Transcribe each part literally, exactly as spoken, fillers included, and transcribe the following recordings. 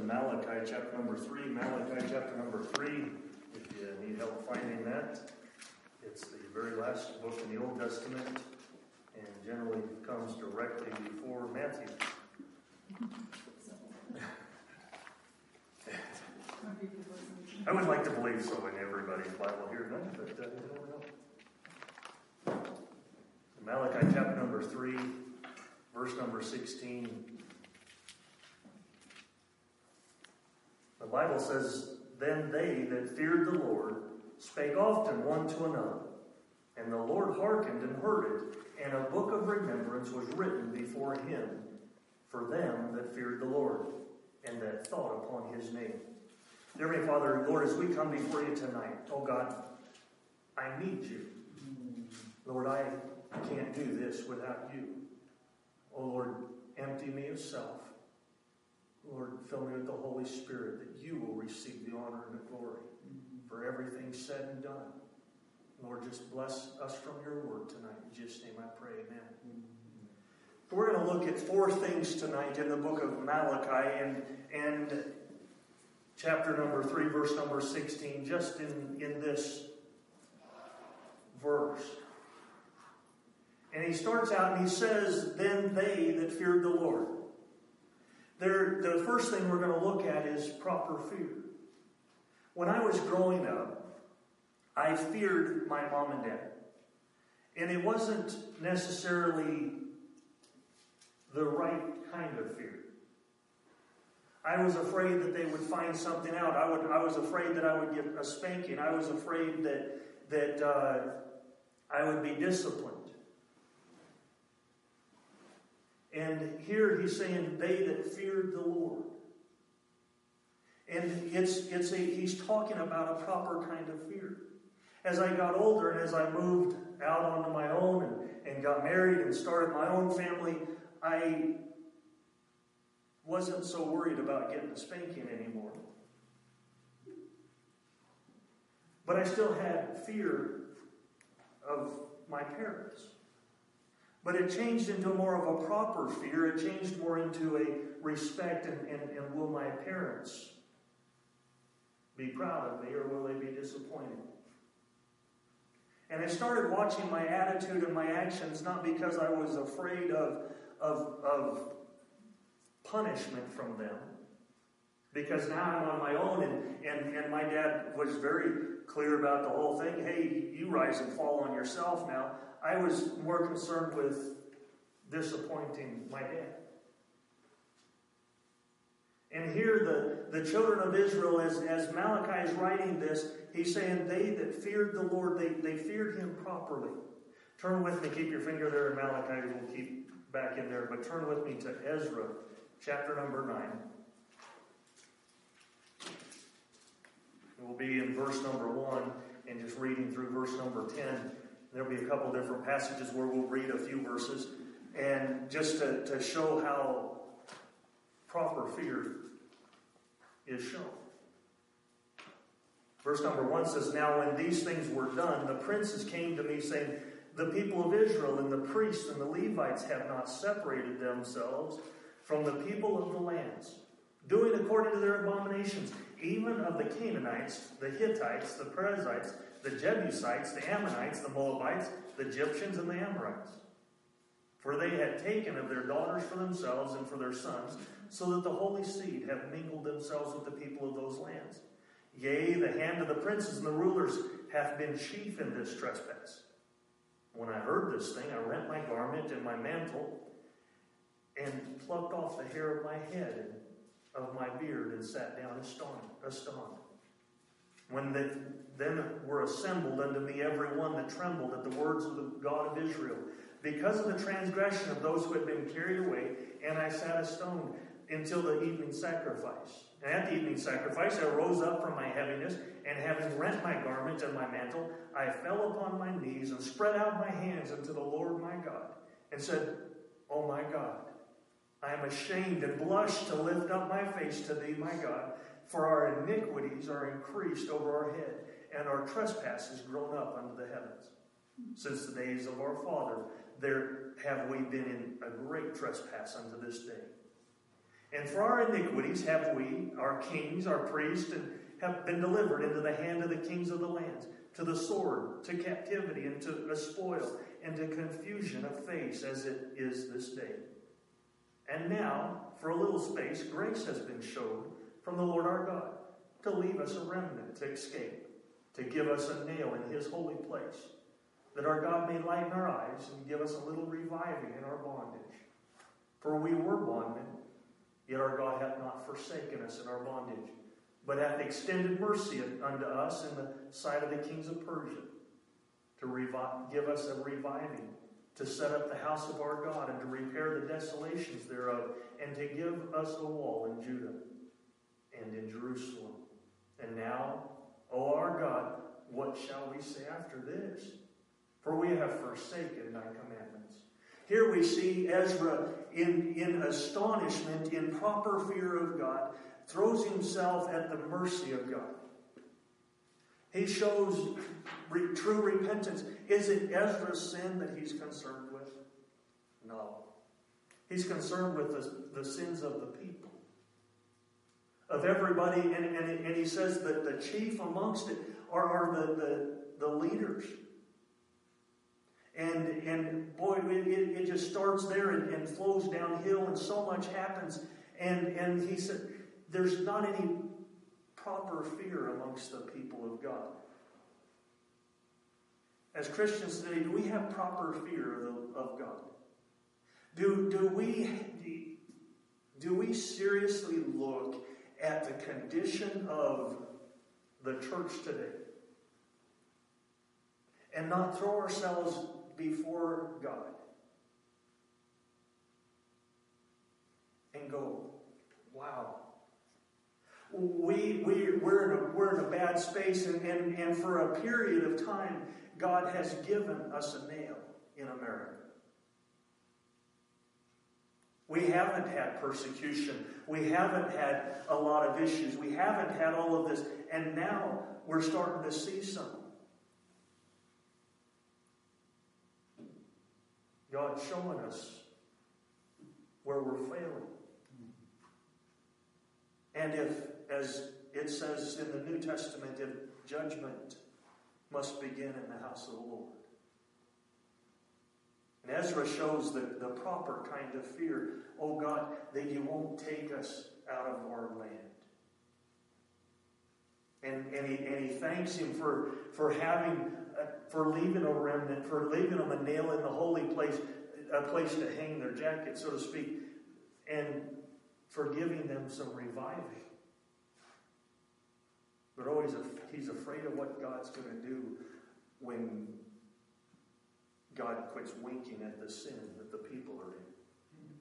Malachi chapter number three. Malachi chapter number three, if you need help finding that. It's the very last book in the Old Testament and generally comes directly before Matthew. I would like to believe so in everybody's Bible here tonight, but uh, you don't know. Malachi chapter number three, verse number sixteen. The Bible says, "Then they that feared the Lord spake often one to another, and the Lord hearkened and heard it, and a book of remembrance was written before him for them that feared the Lord, and that thought upon his name." Dear Heavenly Father, Lord, as we come before you tonight, oh God, I need you. Lord, I can't do this without you. Oh Lord, empty me of self. Lord, fill me with the Holy Spirit, that you will receive the honor and the glory for everything said and done. Lord, just bless us from your word tonight. In Jesus' name I pray, amen. Mm-hmm. We're going to look at four things tonight in the book of Malachi, and, and chapter number three, verse number sixteen, just in, in this verse. And he starts out and he says, "Then they that feared the Lord." There, the first thing we're going to look at is proper fear. When I was growing up, I feared my mom and dad. And it wasn't necessarily the right kind of fear. I was afraid that they would find something out. I would. I was afraid that I would get a spanking. I was afraid that, that uh, I would be disciplined. And here he's saying, "They that feared the Lord." And it's it's a he's talking about a proper kind of fear. As I got older and as I moved out onto my own and, and got married and started my own family, I wasn't so worried about getting a spanking anymore. But I still had fear of my parents. But it changed into more of a proper fear. It changed more into a respect and, and, and will my parents be proud of me or will they be disappointed? And I started watching my attitude and my actions not because I was afraid of, of, of punishment from them. Because now I'm on my own and, and, and my dad was very clear about the whole thing. Hey, you rise and fall on yourself now. I was more concerned with disappointing my dad. And here the, the children of Israel, as, as Malachi is writing this, he's saying they that feared the Lord, they, they feared him properly. Turn with me, keep your finger there in Malachi, we'll keep back in there, but turn with me to Ezra, chapter number nine. We'll be in verse number one and just reading through verse number ten. There'll be a couple different passages where we'll read a few verses. And just to, to show how proper fear is shown. Verse number one says, "Now when these things were done, the princes came to me, saying, The people of Israel and the priests and the Levites have not separated themselves from the people of the lands, doing according to their abominations, even of the Canaanites, the Hittites, the Perizzites, the Jebusites, the Ammonites, the Moabites, the Egyptians, and the Amorites. For they had taken of their daughters for themselves and for their sons, so that the holy seed have mingled themselves with the people of those lands. Yea, the hand of the princes and the rulers hath been chief in this trespass. When I heard this thing, I rent my garment and my mantle, and plucked off the hair of my head and of my beard, and sat down astonished. When they then were assembled unto me every one that trembled at the words of the God of Israel, because of the transgression of those who had been carried away, and I sat astonished until the evening sacrifice. And at the evening sacrifice I rose up from my heaviness, and having rent my garment and my mantle, I fell upon my knees and spread out my hands unto the Lord my God, and said, O my God, I am ashamed and blush to lift up my face to thee, my God, for our iniquities are increased over our head, and our trespasses grown up unto the heavens. Since the days of our father, there have we been in a great trespass unto this day. And for our iniquities have we, our kings, our priests, and have been delivered into the hand of the kings of the lands, to the sword, to captivity, and to a spoil, and to confusion of face, as it is this day. And now, for a little space, grace has been shown from the Lord our God, to leave us a remnant to escape, to give us a nail in his holy place, that our God may lighten our eyes and give us a little reviving in our bondage. For we were bondmen, yet our God hath not forsaken us in our bondage, but hath extended mercy unto us in the sight of the kings of Persia, to revive, give us a reviving, to set up the house of our God, and to repair the desolations thereof, and to give us a wall in Judah and in Jerusalem. And now, O our God, what shall we say after this? For we have forsaken thy commandments. Here we see Ezra in, in astonishment, in proper fear of God, throws himself at the mercy of God. He shows re- true repentance. Is it Ezra's sin that he's concerned with? No. He's concerned with the, the sins of the people. Of everybody, and, and, and he says that the chief amongst it are, are the, the, the leaders. And, and boy, it, it just starts there and, and flows downhill, and so much happens. And, and he said, there's not any proper fear amongst the people of God. As Christians today, do we have proper fear of, of God? Do, do, we, do we seriously look at the condition of the church today and not throw ourselves before God and go, wow, we, we, we're, in a, we're in a bad space, and, and, and for a period of time, God has given us a nail in America. We haven't had persecution. We haven't had a lot of issues. We haven't had all of this. And now we're starting to see some. God's showing us where we're failing. And if, as it says in the New Testament, if judgment must begin in the house of the Lord. And Ezra shows the, the proper kind of fear. Oh God, that you won't take us out of our land. And, and, he, and he thanks him for, for having, uh, for leaving a remnant, for leaving them a nail in the holy place, a place to hang their jacket, so to speak, and for giving them some reviving. But always he's afraid of what God's going to do when God quits winking at the sin that the people are in.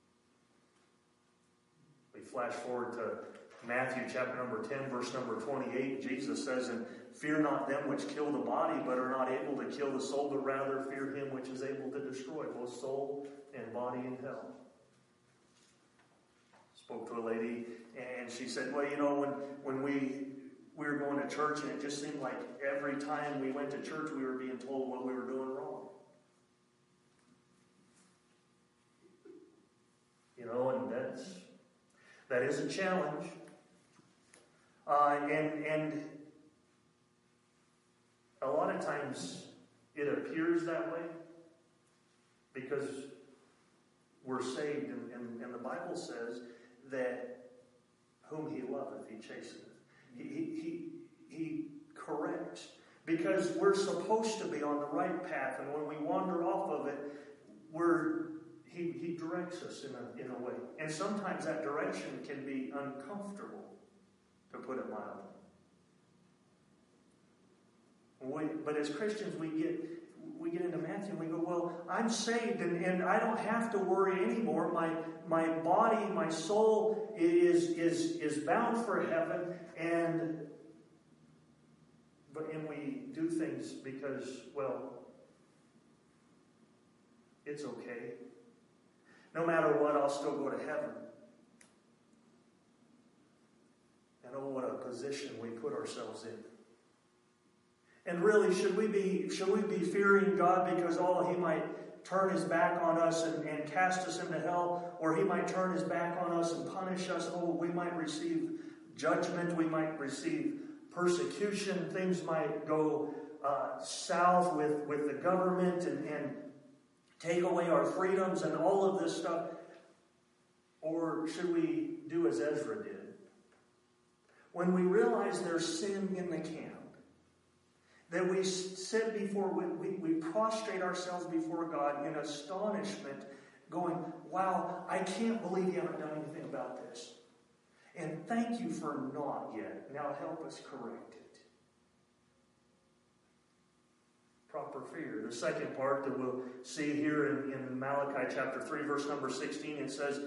We flash forward to Matthew chapter number ten, verse number twenty-eight. Jesus says, and fear not them which kill the body, but are not able to kill the soul, but rather fear him which is able to destroy both soul and body in hell. Spoke to a lady, and she said, well, you know, when, when we... we were going to church, and it just seemed like every time we went to church, we were being told what we were doing wrong. You know, and that's, that is a challenge. Uh, and, and a lot of times it appears that way because we're saved, and, and, and the Bible says that whom he loveth, he chasteneth. He, he, he corrects, because we're supposed to be on the right path, and when we wander off of it, we're, he, he directs us in a, in a way. And sometimes that direction can be uncomfortable, to put it mildly. We, but as Christians, we get we get into Matthew and we go, well, I'm saved, and, and I don't have to worry anymore. My my body, my soul is is is bound for heaven, and but and we do things because, well, it's okay. No matter what, I'll still go to heaven. And oh, what a position we put ourselves in. And really, should we be should we be fearing God because, oh, he might turn his back on us and, and cast us into hell, or he might turn his back on us and punish us. Oh, we might receive judgment. We might receive persecution. Things might go uh, south with, with the government and, and take away our freedoms and all of this stuff. Or should we do as Ezra did? When we realize there's sin in the camp, that we sit before, we, we, we prostrate ourselves before God in astonishment, going, wow, I can't believe you haven't done anything about this. And thank you for not yet. Now help us correct it. Proper fear. The second part that we'll see here in, in Malachi chapter three, verse number sixteen, it says,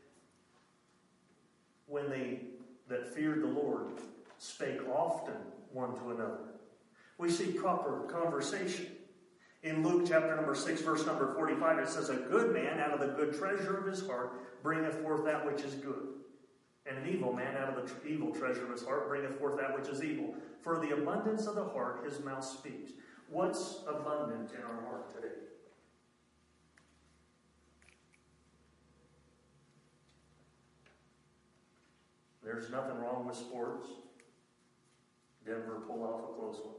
when they that feared the Lord spake often one to another. We see proper conversation. In Luke chapter number six, verse number forty-five, it says, a good man out of the good treasure of his heart bringeth forth that which is good. And an evil man out of the tr- evil treasure of his heart bringeth forth that which is evil. For the abundance of the heart his mouth speaks. What's abundant in our heart today? There's nothing wrong with sports. Denver pulled off a close one.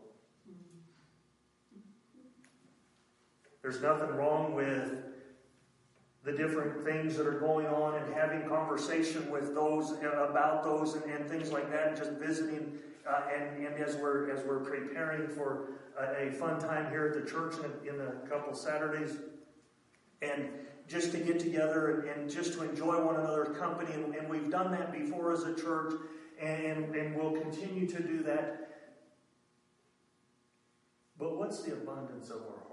There's nothing wrong with the different things that are going on and having conversation with those about those and, and things like that, and just visiting. Uh, and, and as we're as we're preparing for a, a fun time here at the church in a, in a couple Saturdays, and just to get together and, and just to enjoy one another's company, and, and we've done that before as a church, and, and we'll continue to do that. But what's the abundance of our heart?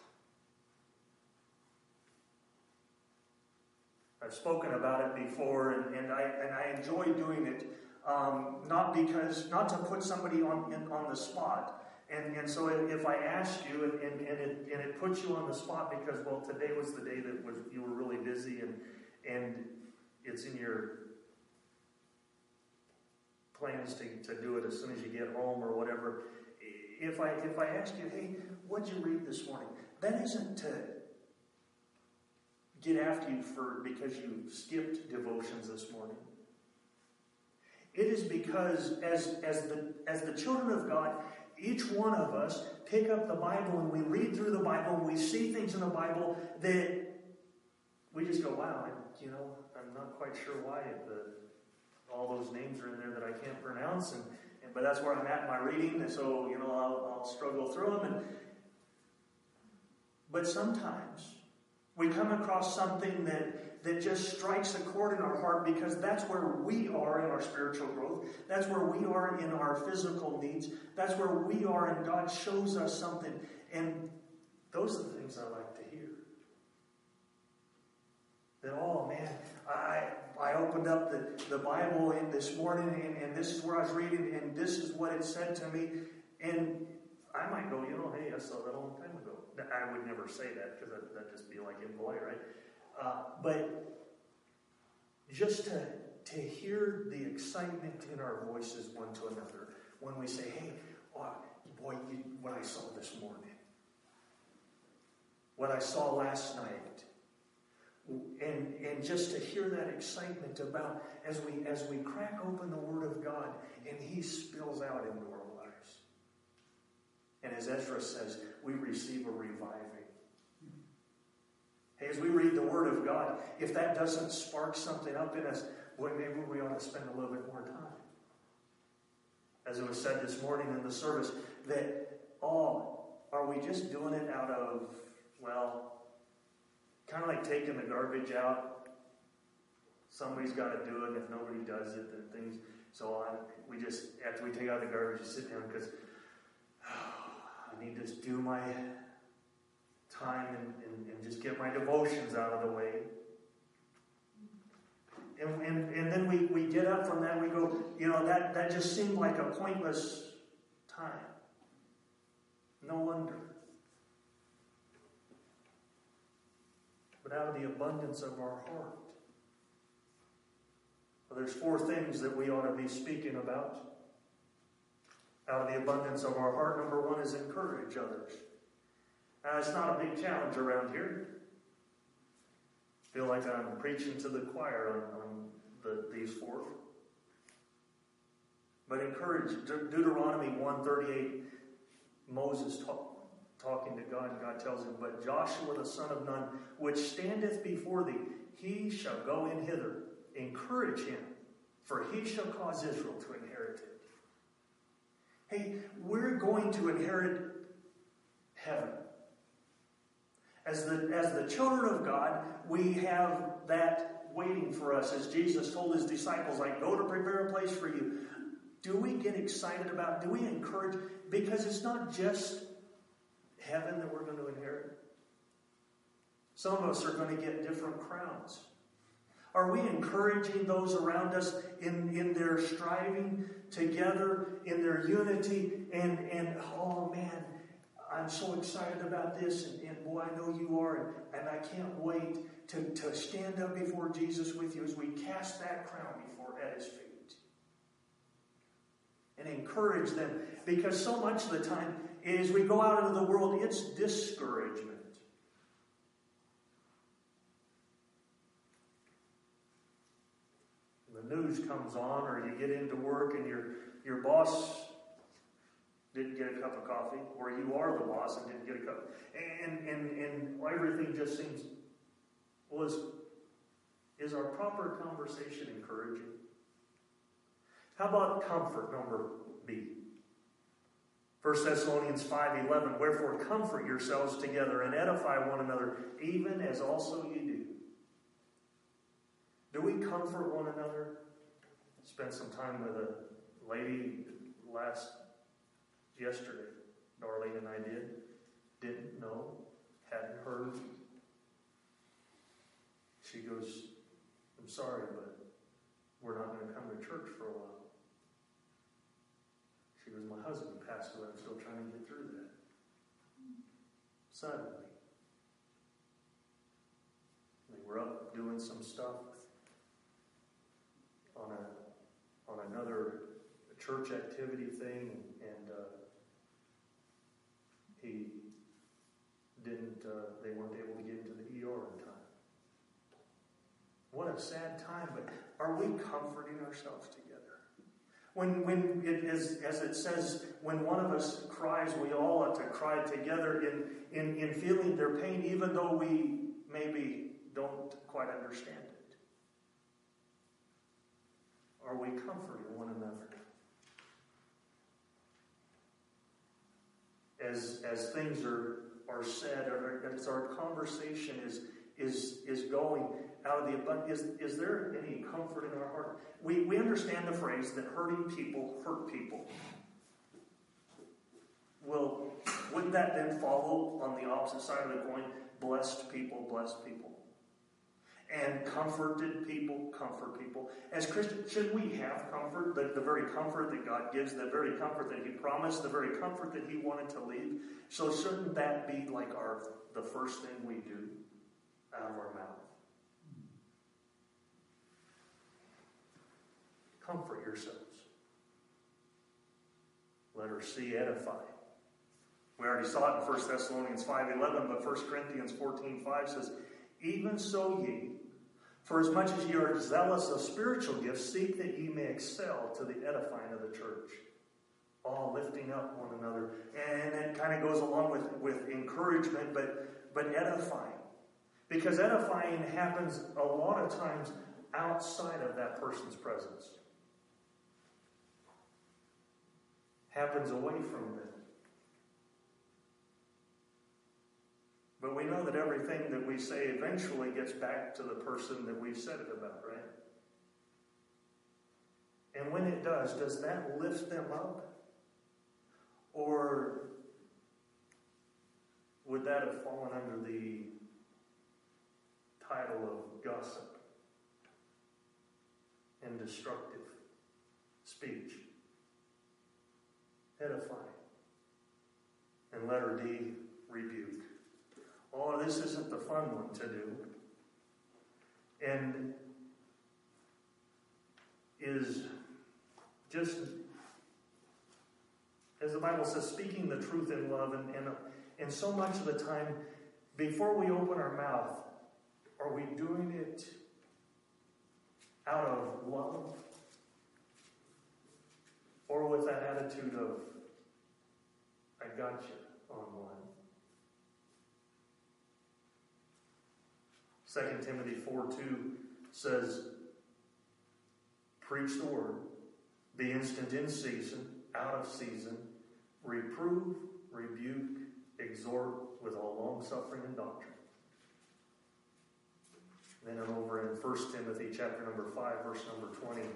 I've spoken about it before, and, and I and I enjoy doing it, um, not because not to put somebody on in, on the spot. And and so if I ask you, and, and, and, it, and it puts you on the spot because, well, today was the day that was you were really busy, and and it's in your plans to, to do it as soon as you get home or whatever. If I if I ask you, hey, what'd you read this morning? That isn't to get after you for because you skipped devotions this morning. It is because as as the as the children of God, each one of us pick up the Bible and we read through the Bible and we see things in the Bible that we just go, wow, I, you know, I'm not quite sure why the, all those names are in there that I can't pronounce, and, and but that's where I'm at in my reading, and so you know I'll, I'll struggle through them. And but sometimes we come across something that, that just strikes a chord in our heart because that's where we are in our spiritual growth. That's where we are in our physical needs. That's where we are, and God shows us something. And those are the things I like to hear. That, oh man, I I opened up the, the Bible in this morning, and, and this is where I was reading, and this is what it said to me. And I might go, you know, hey, I saw that a long time ago. I would never say that because that, that'd just be like impolite, right? Uh, but just to, to hear the excitement in our voices one to another when we say, hey, oh, boy, you, what I saw this morning, what I saw last night, and and just to hear that excitement about as we as we crack open the Word of God and He spills out into our lives. And as Ezra says, we receive a reviving. Hey, as we read the Word of God, if that doesn't spark something up in us, boy, maybe we ought to spend a little bit more time. As it was said this morning in the service, that, oh, are we just doing it out of, well, kind of like taking the garbage out? Somebody's got to do it, and if nobody does it, then things, so on. We just, after we take out the garbage, you sit down because I need to do my time and, and, and just get my devotions out of the way. And, and, and then we, we get up from that, we go, you know, that, that just seemed like a pointless time. No wonder. But out of the abundance of our heart. Well, there's four things that we ought to be speaking about. Out of the abundance of our heart, number one is encourage others. Now, it's not a big challenge around here. feel like I'm preaching to the choir on, on the, these four. But encourage. De- Deuteronomy one thirty-eight, Moses talk, talking to God, and God tells him, "But Joshua the son of Nun, which standeth before thee, he shall go in hither. Encourage him, for he shall cause Israel to inherit it." Hey, we're going to inherit heaven. As the, as the children of God, we have that waiting for us. As Jesus told his disciples, "I go to prepare a place for you." Do we get excited about, do we encourage? Because it's not just heaven that we're going to inherit. Some of us are going to get different crowns. Are we encouraging those around us in, in their striving together, in their unity, and, and oh man, I'm so excited about this, and, and boy, I know you are, and, and I can't wait to, to stand up before Jesus with you as we cast that crown before at his feet. And encourage them, because so much of the time, as we go out into the world, it's discouragement. The news comes on, or you get into work and your your boss didn't get a cup of coffee, or you are the boss and didn't get a cup, and and and everything just seems, well, is, is our proper conversation encouraging? How about comfort, number B? First Thessalonians five eleven, "Wherefore comfort yourselves together and edify one another, even as also you do." Do we comfort one another? Spent some time with a lady last, yesterday. Darlene and I did. Didn't know. Hadn't heard. She goes, "I'm sorry, but we're not going to come to church for a while." She goes, "My husband passed away. I'm still trying to get through that." Suddenly. We were up doing some stuff on a on another church activity thing, and uh, he didn't. Uh, they weren't able to get into the E R in time. What a sad time! But are we comforting ourselves together? When when it is, as it says, when one of us cries, we all ought to cry together in in in feeling their pain, even though we maybe don't quite understand it. Are we comforting one another? As as things are are said, or as our conversation is is is going out of the abundance, is, is there any comfort in our heart? We we understand the phrase that hurting people hurt people. Well, wouldn't that then follow on the opposite side of the coin? Blessed people, blessed people. And comforted people, comfort people. As Christians, should we have comfort? The, the very comfort that God gives, the very comfort that he promised, the very comfort that he wanted to leave. So shouldn't that be like our the first thing we do out of our mouth? Comfort yourselves. Letter C, edify. We already saw it in First Thessalonians five eleven, but First Corinthians fourteen five says, "Even so ye, for as much as ye are zealous of spiritual gifts, seek that ye may excel to the edifying of the church." All lifting up one another. And it kind of goes along with, with encouragement, but, but edifying. Because edifying happens a lot of times outside of that person's presence. Happens away from them. But we know that everything that we say eventually gets back to the person that we said it about, right? And when it does, does that lift them up? Or would that have fallen under the title of gossip and destructive speech? Edify. And letter D, rebuke. Oh, this isn't the fun one to do. And is just, as the Bible says, speaking the truth in love. And, and, and so much of the time, before we open our mouth, Are we doing it out of love? Or with that attitude of, I got you on one? Second Timothy four two says, preach the word, be instant in season, out of season, reprove, rebuke, exhort with all long suffering and doctrine. Then over in First Timothy chapter number five, verse number twenty. It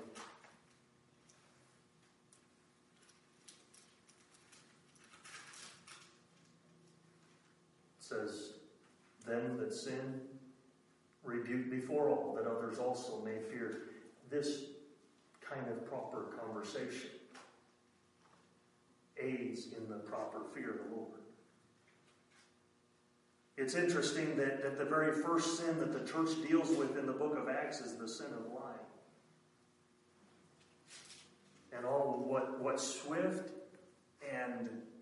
says, them that sin, rebuke before all, that others also may fear. This kind of proper conversation aids in the proper fear of the Lord. It's interesting that, that the very first sin that the church deals with in the book of Acts is the sin of lying. And all what, what swift and